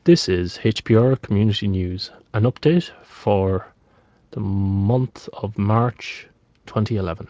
This is HPR Community News, an update for the month of March 2011.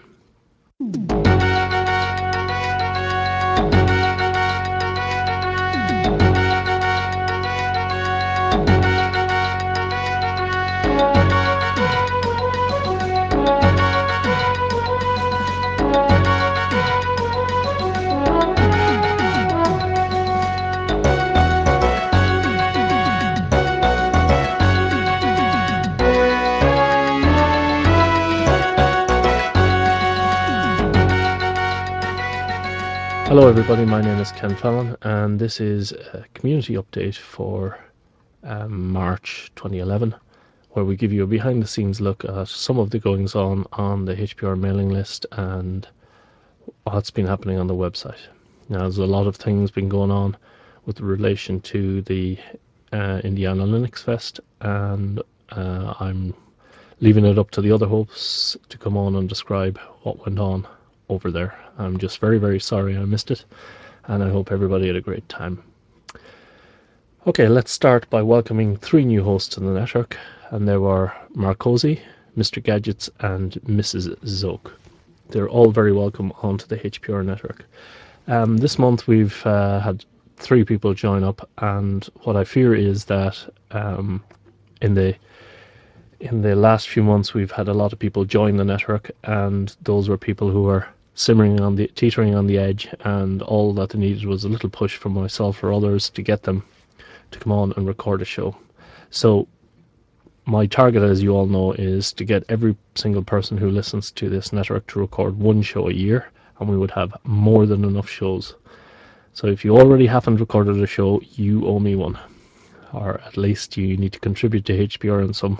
Hello everybody, my name is Ken Fallon and this is a community update for March 2011, where we give you a behind the scenes look at some of the goings on the HPR mailing list and what's been happening on the website. Now, there's a lot of things been going on with relation to the Indiana Linux Fest, and I'm leaving it up to the other hosts to come on and describe what went on over there. I'm just very, very sorry I missed it, and I hope everybody had a great time. Okay, let's start by welcoming 3 new hosts to the network, and they were Marcosi, Mr. Gadgets, and Mrs. Zoke. They're all very welcome onto the HPR network. This month we've had 3 people join up, and what I fear is that in the last few months we've had a lot of people join the network, and those were people who were teetering on the edge, and all that they needed was a little push from myself or others to get them to come on and record a show. So my target, as you all know, is to get every single person who listens to this network to record 1 show a year, and we would have more than enough shows. So if you already haven't recorded a show, you owe me one, or at least you need to contribute to HPR in some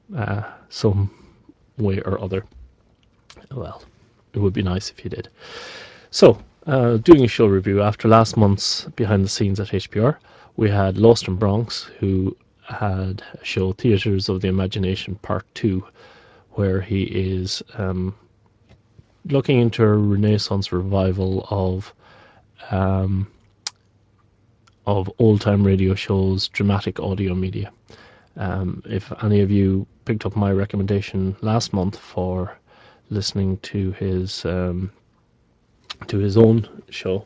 way or other. Well, it would be nice if you did. So, doing a show review, after last month's behind the scenes at HPR, we had Lost in Bronx, who had a show, Theatres of the Imagination Part 2, where he is looking into a Renaissance revival of old-time radio shows, dramatic audio media. If any of you picked up my recommendation last month for listening to his own show,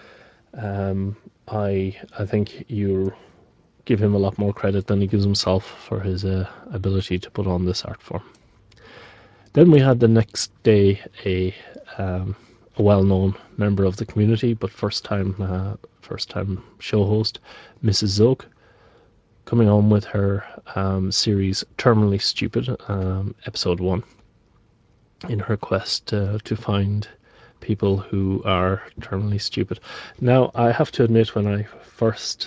I think you give him a lot more credit than he gives himself for his ability to put on this art form. Then we had the next day a well-known member of the community, but first time show host, Mrs. Zoke, coming on with her series Terminally Stupid, episode 1, in her quest to find people who are terminally stupid. Now, I have to admit, when I first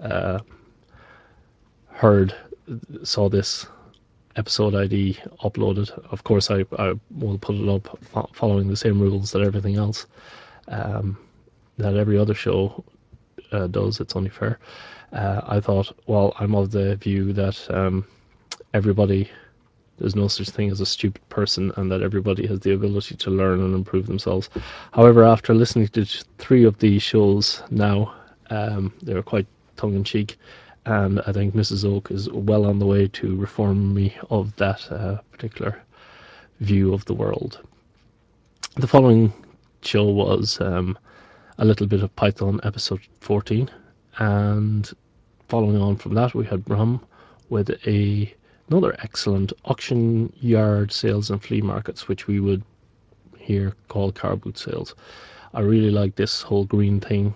saw this episode ID uploaded, of course I will put it up following the same rules that everything else that every other show does. It's only fair. I thought, well, I'm of the view that there's no such thing as a stupid person, and that everybody has the ability to learn and improve themselves. However, after listening to 3 of these shows now, they were quite tongue-in-cheek, and I think Mrs. Oak is well on the way to reform me of that particular view of the world. The following show was a little bit of Python, episode 14, and following on from that we had Brum with another excellent auction yard sales and flea markets, which we would here call car boot sales. I really like this whole green theme,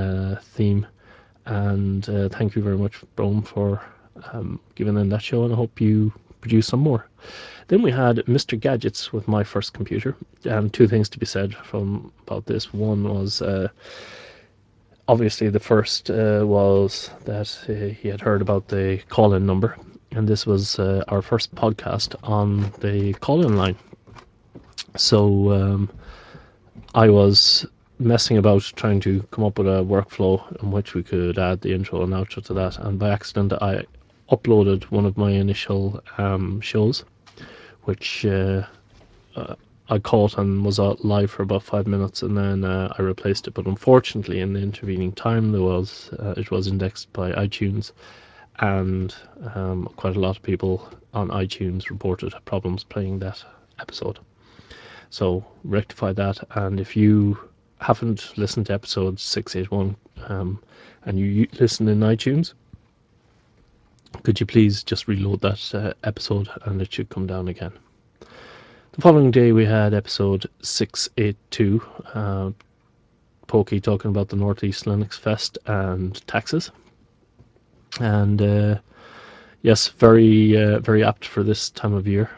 and thank you very much, Brum, for giving them that show, and I hope you produce some more. Then we had Mr. Gadgets with My First Computer. 2 things to be said about this. One was obviously the first was that he had heard about the call-in number, and this was our first podcast on the call-in line. So I was messing about trying to come up with a workflow in which we could add the intro and outro to that, and by accident I uploaded one of my initial shows, which I caught and was live for about 5 minutes, and then I replaced it. But unfortunately, in the intervening time, it was indexed by iTunes, and quite a lot of people on iTunes reported problems playing that episode. So rectify that, and if you haven't listened to episode 681 and you listen in iTunes, could you please just reload that episode and it should come down again. The following day we had episode 682, Pokey talking about the Northeast Linux Fest and taxes. And yes, very apt for this time of year.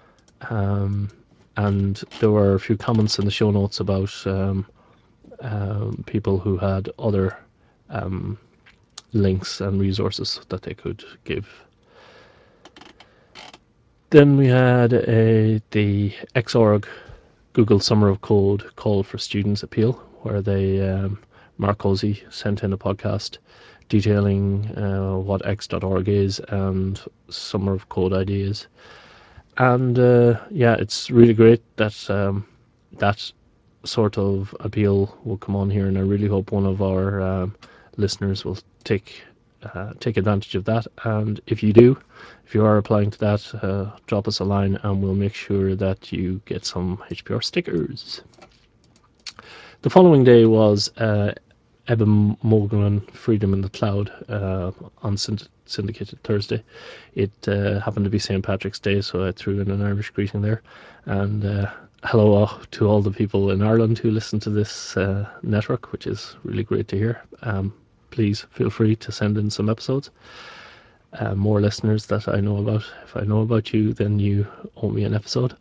And there were a few comments in the show notes about people who had other links and resources that they could give. Then we had the Xorg Google Summer of Code call for students appeal, where Mark Hosey sent in a podcast detailing what X.org is and Summer of Code ideas. And yeah, it's really great that that sort of appeal will come on here, and I really hope one of our listeners will take advantage of that. And if you are applying to that, drop us a line and we'll make sure that you get some HPR stickers. The following day was Eben Moglen Freedom in the Cloud on Syndicated Thursday. It happened to be St. Patrick's Day, so I threw in an Irish greeting there. And hello to all the people in Ireland who listen to this network, which is really great to hear. Please feel free to send in some episodes. More listeners that I know about. If I know about you, then you owe me an episode.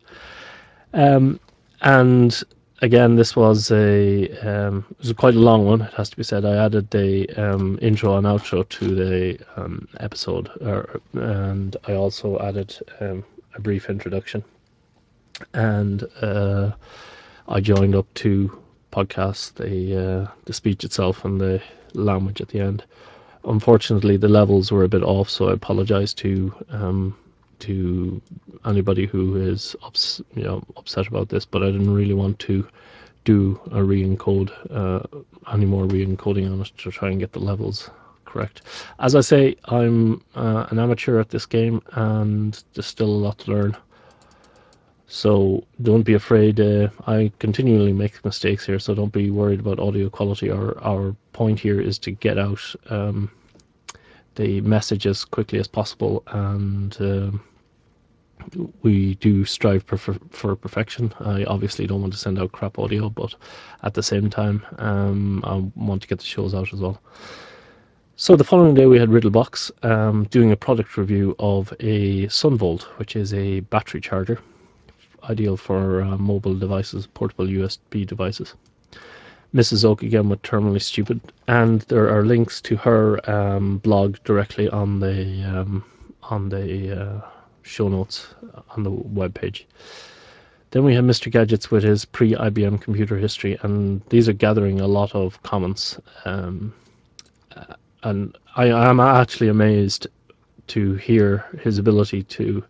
And again, this was it was quite a long one, it has to be said. I added the intro and outro to the episode, and I also added a brief introduction. And I joined up to podcast the speech itself and the language at the end. Unfortunately, the levels were a bit off, so I apologise to anybody who is upset about this. But I didn't really want to do a re-encode, any more re-encoding on it to try and get the levels correct. As I say, I'm an amateur at this game, and there's still a lot to learn. So don't be afraid. I continually make mistakes here, so don't be worried about audio quality. Our point here is to get out the message as quickly as possible, and we do strive for perfection. I obviously don't want to send out crap audio, but at the same time, I want to get the shows out as well. So the following day we had Riddlebox doing a product review of a Sunvolt, which is a battery charger, ideal for mobile devices, portable USB devices. Mrs. Oak again with Terminally Stupid, and there are links to her blog directly on the show notes on the webpage. Then we have Mr. Gadgets with his pre-IBM computer history, and these are gathering a lot of comments. And I am actually amazed to hear his ability to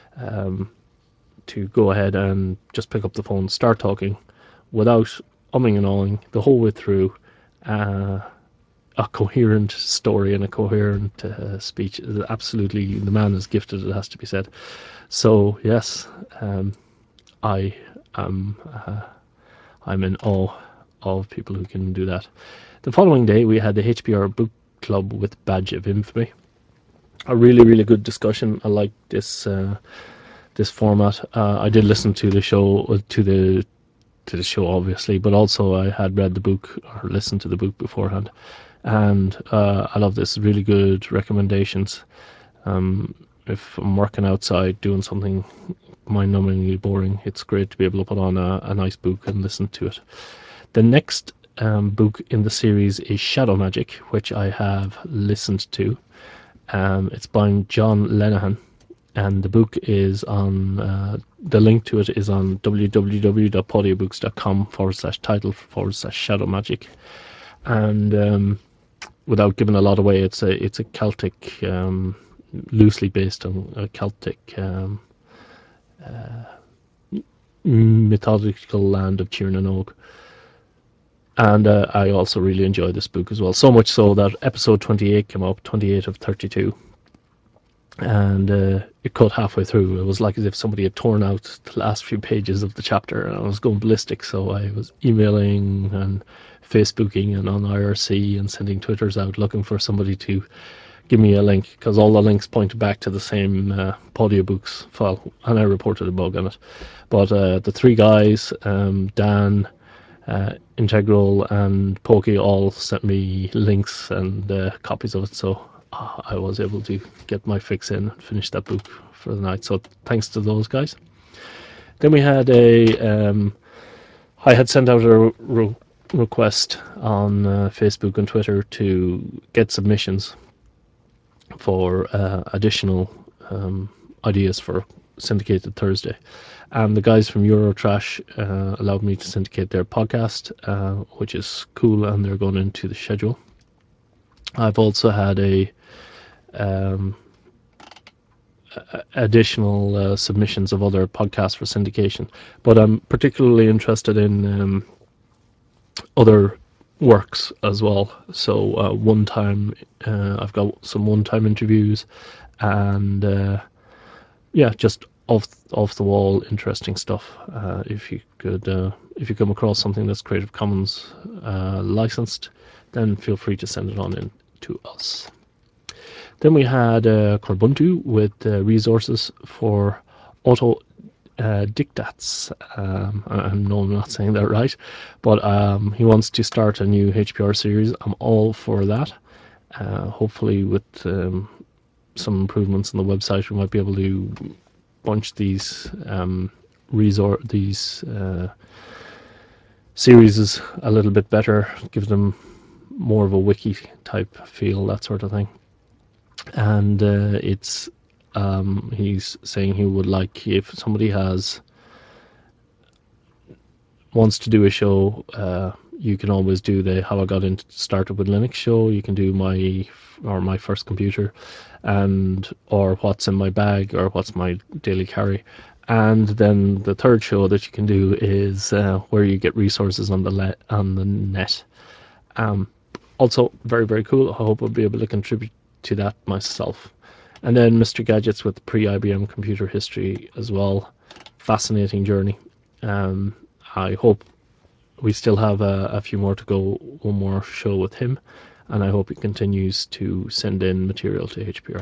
go ahead and just pick up the phone, start talking, without umming and ahhing the whole way through a coherent story and a coherent speech. Absolutely, the man is gifted, it has to be said. So yes, I am I'm in awe of people who can do that. The following day we had the HPR book club with Badge of Infamy. A really good discussion. I like this this format. I did listen to the show to the show obviously, but also I had read the book or listened to the book beforehand, and I love this. Really good recommendations. If I'm working outside doing something mind-numbingly boring, it's great to be able to put on a nice book and listen to it. The next book in the series is Shadow Magic, which I have listened to. It's by John Lenihan, and the book is on the link to it is on www.audiobooks.com/title/Shadow Magic. And without giving a lot away, it's a Celtic, loosely based on a Celtic mythological land of Tir na Nog. And I also really enjoyed this book as well, so much so that episode 28 came up, 28 of 32. and it cut halfway through. It was like as if somebody had torn out the last few pages of the chapter, and I was going ballistic. So I was emailing and Facebooking and on IRC and sending Twitters out looking for somebody to give me a link, because all the links pointed back to the same audiobooks file, and I reported a bug on it. But the three guys, Dan, Integral, and Pokey, all sent me links and copies of it, so I was able to get my fix in and finish that book for the night. So thanks to those guys. Then we had I had sent out a request on Facebook and Twitter to get submissions for additional ideas for Syndicated Thursday. And the guys from Eurotrash allowed me to syndicate their podcast, which is cool, and they're going into the schedule. I've also had um, additional submissions of other podcasts for syndication, but I'm particularly interested in other works as well. So I've got some one-time interviews, and yeah, just off the wall interesting stuff. If you come across something that's Creative Commons licensed, then feel free to send it on in to us. Then we had Corbuntu with resources for auto dictats. I know I'm not saying that right, but he wants to start a new HPR series. I'm all for that. Hopefully, with some improvements on the website, we might be able to bunch these series a little bit better, give them more of a wiki type feel, that sort of thing. And he's saying he would like, if somebody wants to do a show, you can always do the How I Got Into Started with Linux show. You can do my first computer, or What's in My Bag, or What's My Daily Carry. And then the third show that you can do is where you get resources on the net. Also very, very cool. I hope I'll be able to contribute to that myself. And then Mr. Gadgets with pre-IBM computer history as well. Fascinating journey. I hope we still have a few more to go, one more show with him, and I hope he continues to send in material to HPR.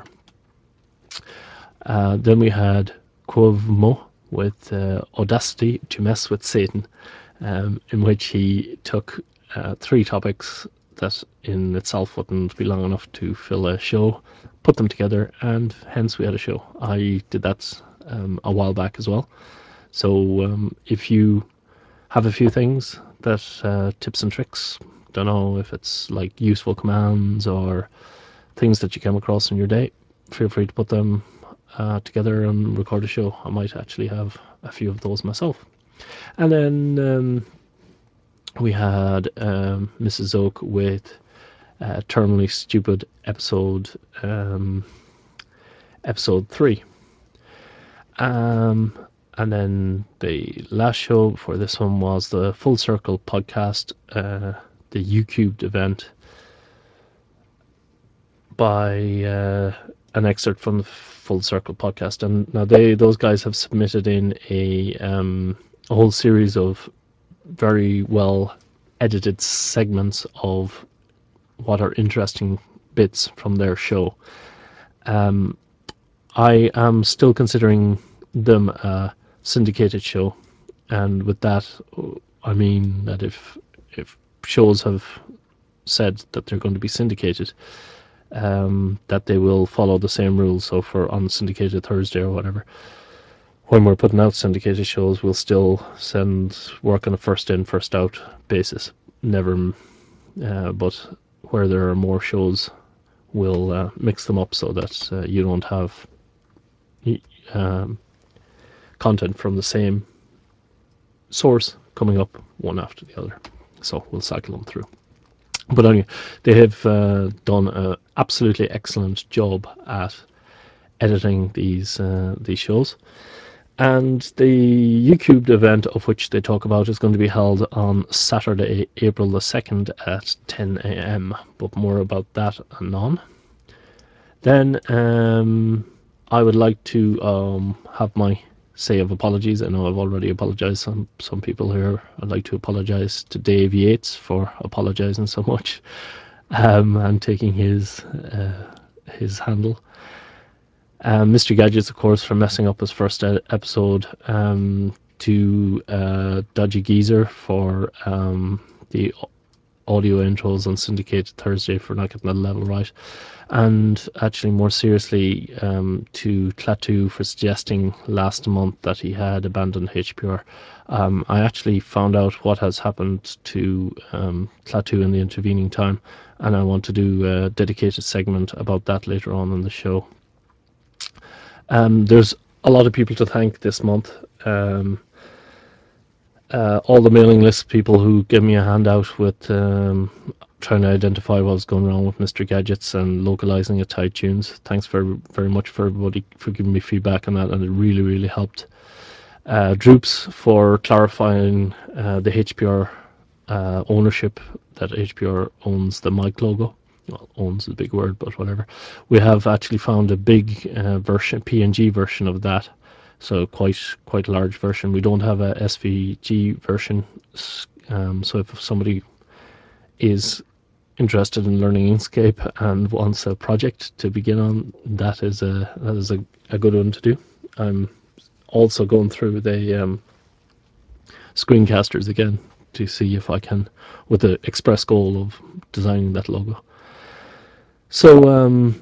Then we had Quovmo with Audacity to Mess with Satan, in which he took three topics that in itself wouldn't be long enough to fill a show, put them together, and hence we had a show. I did that a while back as well. So if you have a few things that tips and tricks, don't know if it's like useful commands or things that you came across in your day, feel free to put them together and record a show. I might actually have a few of those myself. And then we had Mrs. Oak with Terminally Stupid episode 3. And then the last show for this one was the Full Circle podcast, the UCubed event, by an excerpt from the Full Circle podcast. And now those guys have submitted in a whole series of very well edited segments of what are interesting bits from their show. I am still considering them a syndicated show, and with that I mean that if shows have said that they're going to be syndicated, that they will follow the same rules. So for on Syndicated Thursday or whatever, when we're putting out syndicated shows, we'll still work on a first in first out basis. Never, but where there are more shows, we'll mix them up so that you don't have content from the same source coming up one after the other. So we'll cycle them through. But anyway, they have done an absolutely excellent job at editing these shows. And the UCubed event, of which they talk about, is going to be held on Saturday, April the 2nd at 10 a.m. But more about that anon. Then I would like to have my say of apologies. I know I've already apologized to some people here. I'd like to apologize to Dave Yates for apologizing so much and taking his handle. Mr. Gadgets, of course, for messing up his first episode. To Dodgy Geezer for the audio intros on Syndicated Thursday for not getting that level right. And actually, more seriously, to Klaatu for suggesting last month that he had abandoned HPR. I actually found out what has happened to Klaatu in the intervening time, and I want to do a dedicated segment about that later on in the show. There's a lot of people to thank this month. All the mailing list people who gave me a handout with trying to identify what was going wrong with Mr. Gadgets and localizing it to iTunes. Thanks very much for everybody for giving me feedback on that, and it really, really helped. Droops for clarifying the HPR ownership, that HPR owns the mic logo. Well, owns is a big word, but whatever. We have actually found a big version, PNG version of that. So quite large version. We don't have a SVG version. So if somebody is interested in learning Inkscape and wants a project to begin on, that is a good one to do. I'm also going through the screencasters again to see if I can, with the express goal of designing that logo. So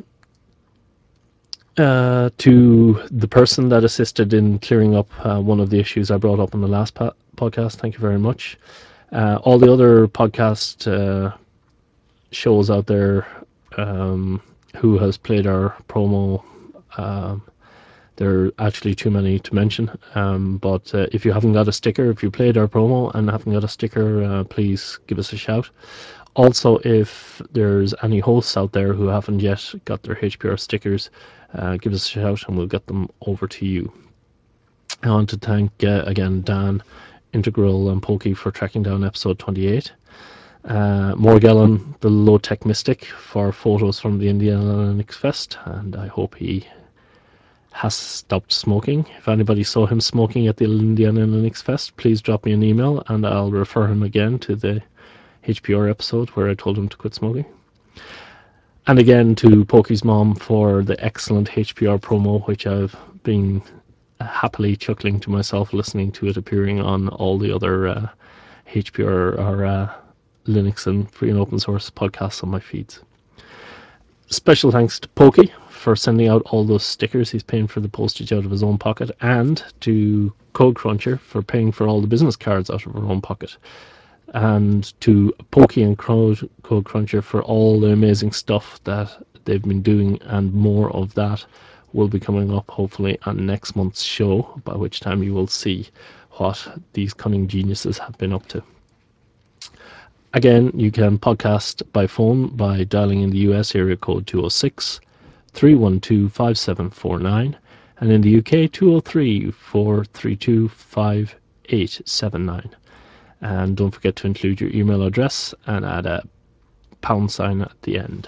to the person that assisted in clearing up one of the issues I brought up in the last podcast, thank you very much. All the other podcast shows out there who has played our promo, there are actually too many to mention, but if you haven't got a sticker, if you played our promo and haven't got a sticker, please give us a shout. Also, if there's any hosts out there who haven't yet got their HPR stickers, give us a shout and we'll get them over to you. I want to thank again Dan, Integral and Pokey for tracking down episode 28. Morgellon, the low tech mystic, for photos from the Indiana Linux Fest, and I hope he has stopped smoking. If anybody saw him smoking at the Indiana Linux Fest, please drop me an email and I'll refer him again to the HPR episode where I told him to quit smoking. And again to Pokey's mom for the excellent HPR promo, which I've been happily chuckling to myself listening to it appearing on all the other HPR or Linux and free and open source podcasts on my feeds. Special thanks to Pokey for sending out all those stickers. He's paying for the postage out of his own pocket, and to CodeCruncher for paying for all the business cards out of her own pocket, and to Pokey and CodeCruncher for all the amazing stuff that they've been doing, and more of that will be coming up hopefully on next month's show, by which time you will see what these cunning geniuses have been up to. Again, you can podcast by phone by dialing in the US area code 206 312 5749, and in the UK 203 432 5879. And don't forget to include your email address and add a £sign at the end.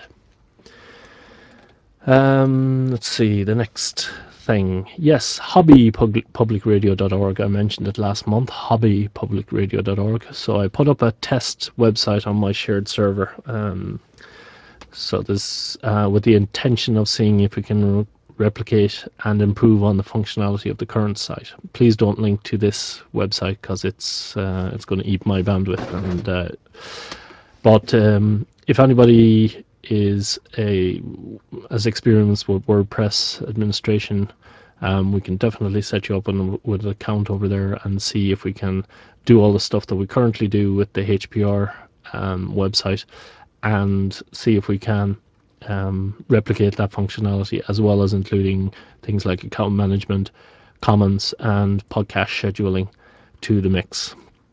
Let's see, the next thing. Yes, hobbypublicradio.org. I mentioned it last month, hobbypublicradio.org. So I put up a test website on my shared server. So this, with the intention of seeing if we can replicate and improve on the functionality of the current site. Please don't link to this website because it's going to eat my bandwidth. And but if anybody is as experienced with WordPress administration, we can definitely set you up with an account over there and see if we can do all the stuff that we currently do with the HPR website, and see if we can replicate that functionality, as well as including things like account management, comments, and podcast scheduling to the mix.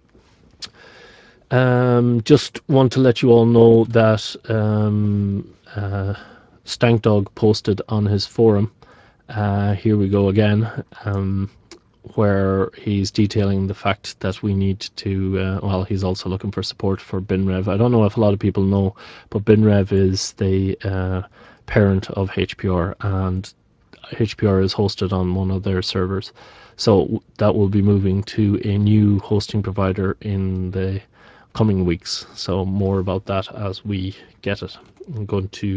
Just want to let you all know that Stankdog posted on his forum, here we go again, where he's detailing the fact that we need to, he's also looking for support for BinRev. I don't know if a lot of people know, but BinRev is the parent of HPR, and HPR is hosted on one of their servers. So that will be moving to a new hosting provider in the coming weeks. So more about that as we get it. I'm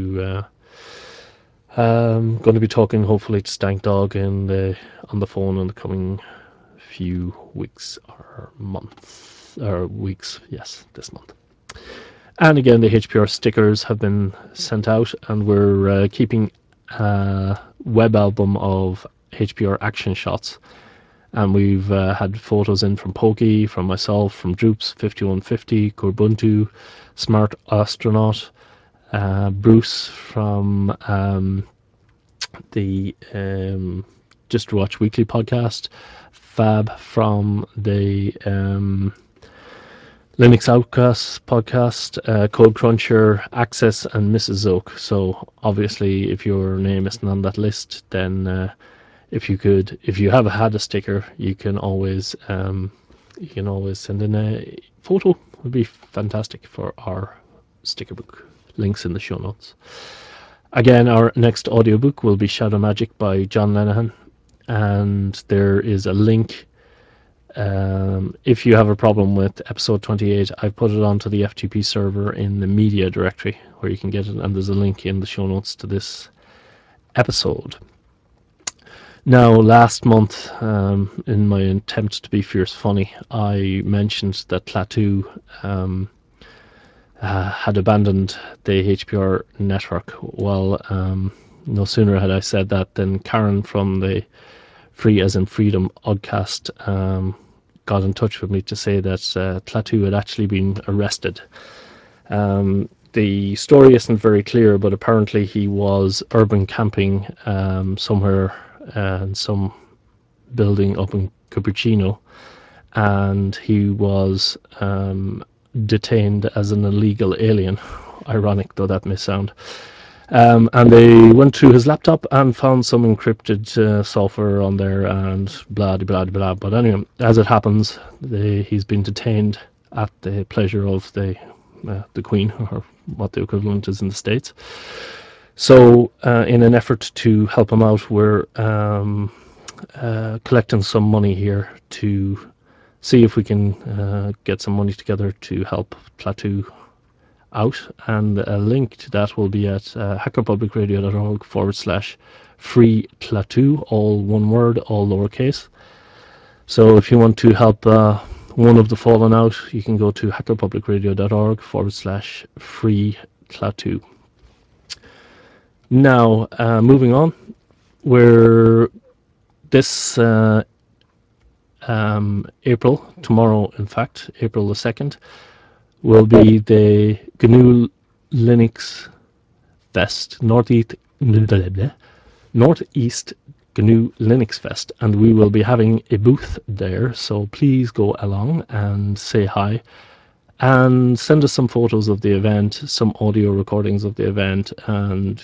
going to be talking hopefully to Stank Dog on the phone in the coming few weeks or months or weeks. Yes, this month. And again, the HPR stickers have been sent out, and we're keeping a web album of HPR action shots. And we've had photos in from Pokey, from myself, from Droops 5150, Kurbuntu, Smart Astronaut, Bruce from the Just Watch Weekly podcast, Fab from the Linux Outcast podcast, Code Cruncher, Access, and Mrs. Zoke. So obviously, if your name isn't on that list, then if you have had a sticker, you can always send in a photo. It would be fantastic for our sticker book. Links in the show notes. Again, our next audiobook will be Shadow Magic by John Lenihan, and there is a link. If you have a problem with episode 28, I've put it onto the FTP server in the media directory where you can get it, and there's a link in the show notes to this episode. Now, last month, in my attempt to be fierce funny, I mentioned that Klaatu had abandoned the HPR network. Well, no sooner had I said that than Karen from the Free as in Freedom Oddcast got in touch with me to say that Klaatu had actually been arrested. The story isn't very clear, but apparently he was urban camping somewhere in some building up in Cupertino, and he was detained as an illegal alien, ironic though that may sound. And they went through his laptop and found some encrypted software on there and blah, blah, blah. But anyway, as it happens, he's been detained at the pleasure of the Queen, or what the equivalent is in the States. So in an effort to help him out, we're collecting some money here to see if we can get some money together to help Klaatu out, and a link to that will be at hackerpublicradio.org/free Klaatu, all one word, all lowercase. So if you want to help one of the fallen out, you can go to hackerpublicradio.org/free Klaatu. Now, moving on, we're this April, tomorrow in fact, April the 2nd, will be the GNU Linux Fest, Northeast GNU Linux Fest, and we will be having a booth there, so please go along and say hi and send us some photos of the event, some audio recordings of the event, and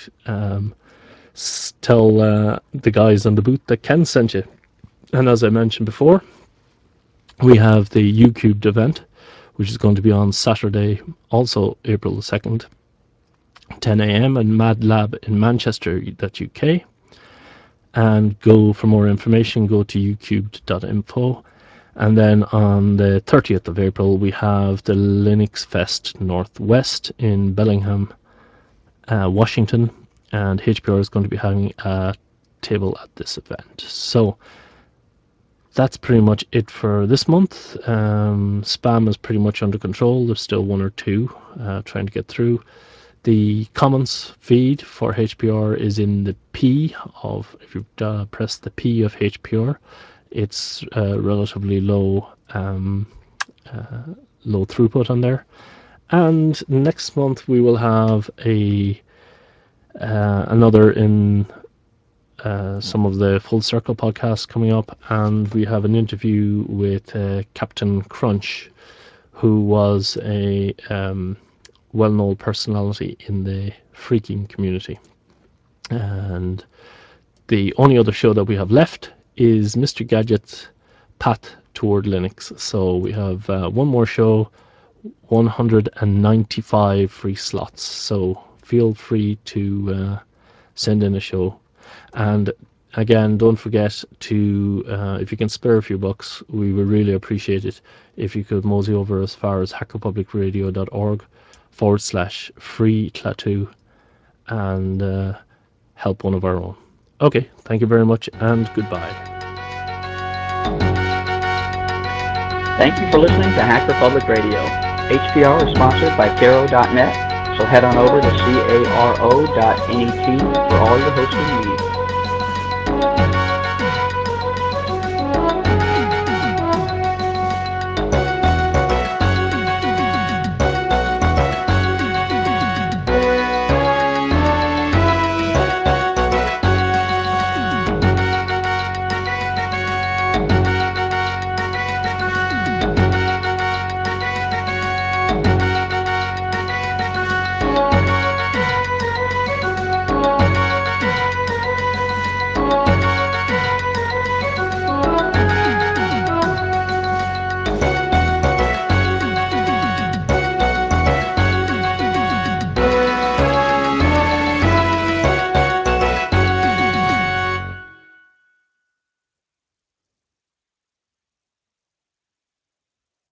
tell the guys on the booth that Ken sent you. And as I mentioned before, we have the Ucubed event, which is going to be on Saturday, also April the 2nd, 10 a.m. in Mad Lab in Manchester, UK. And for more information, go to ucubed.info. And then on the 30th of April, we have the Linux Fest Northwest in Bellingham, Washington. And HPR is going to be having a table at this event. So that's pretty much it for this month. Spam is pretty much under control. There's still one or two trying to get through. The comments feed for HPR is in the P of, if you press the P of HPR, it's relatively low throughput on there. And next month we will have another in some of the Full Circle podcasts coming up, and we have an interview with Captain Crunch, who was a well-known personality in the phreaking community. And the only other show that we have left is Mr. Gadget's Path Toward Linux. So we have one more show, 195 free slots. So feel free to send in a show. And again, don't forget to, if you can spare a few bucks, we would really appreciate it if you could mosey over as far as hackerpublicradio.org/free Klaatu and help one of our own. Okay, thank you very much and goodbye. Thank you for listening to Hacker Public Radio. HPR is sponsored by Caro.net, so head on over to caro.net for all your hosting needs.